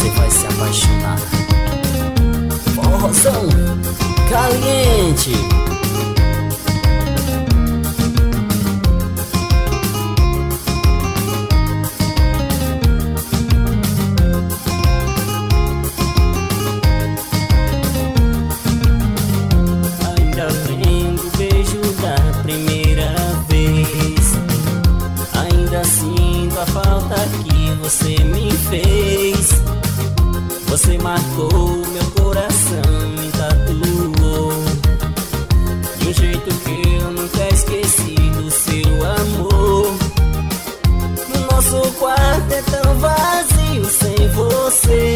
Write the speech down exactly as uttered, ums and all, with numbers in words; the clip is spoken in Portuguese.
você vai se apaixonar. Forrozão caliente. Ainda lembro o beijo da primeira vez. Ainda sinto a falta que você me fez. Você marcou meu coração, me tatuou de um jeito que eu nunca esqueci do seu amor. No nosso quarto é tão vazio sem você.